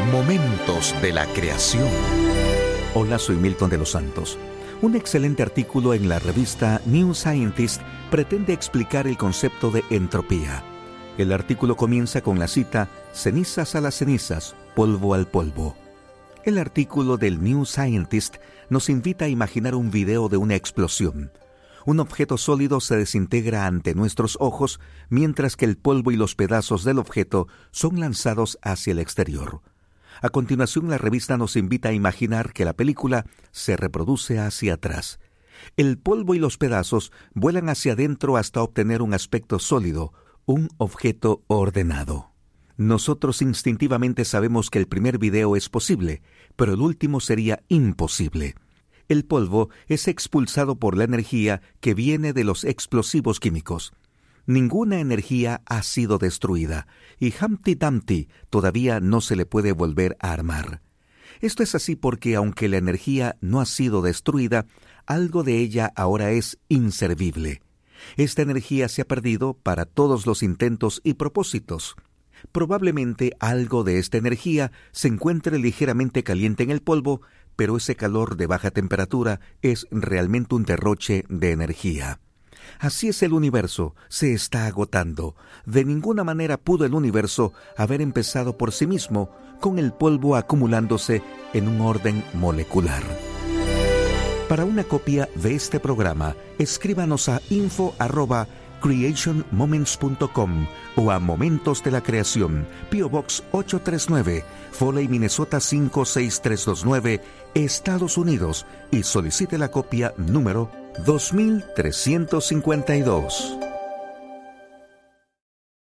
Momentos de la creación. Hola, soy Milton de los Santos. Un excelente artículo en la revista New Scientist pretende explicar el concepto de entropía. El artículo comienza con la cita: cenizas a las cenizas, polvo al polvo. El artículo del New Scientist nos invita a imaginar un video de una explosión. Un objeto sólido se desintegra ante nuestros ojos, mientras que el polvo y los pedazos del objeto son lanzados hacia el exterior. A continuación, la revista nos invita a imaginar que la película se reproduce hacia atrás. El polvo y los pedazos vuelan hacia adentro hasta obtener un aspecto sólido, un objeto ordenado. Nosotros instintivamente sabemos que el primer video es posible, pero el último sería imposible. El polvo es expulsado por la energía que viene de los explosivos químicos. Ninguna energía ha sido destruida, y Humpty Dumpty todavía no se le puede volver a armar. Esto es así porque, aunque la energía no ha sido destruida, algo de ella ahora es inservible. Esta energía se ha perdido para todos los intentos y propósitos. Probablemente algo de esta energía se encuentre ligeramente caliente en el polvo, pero ese calor de baja temperatura es realmente un derroche de energía. Así es el universo, se está agotando. De ninguna manera pudo el universo haber empezado por sí mismo, con el polvo acumulándose en un orden molecular. Para una copia de este programa, escríbanos a info@creationmoments.com o a Momentos de la Creación, P.O. Box 839, Foley, Minnesota 56329, Estados Unidos, y solicite la copia número 2352.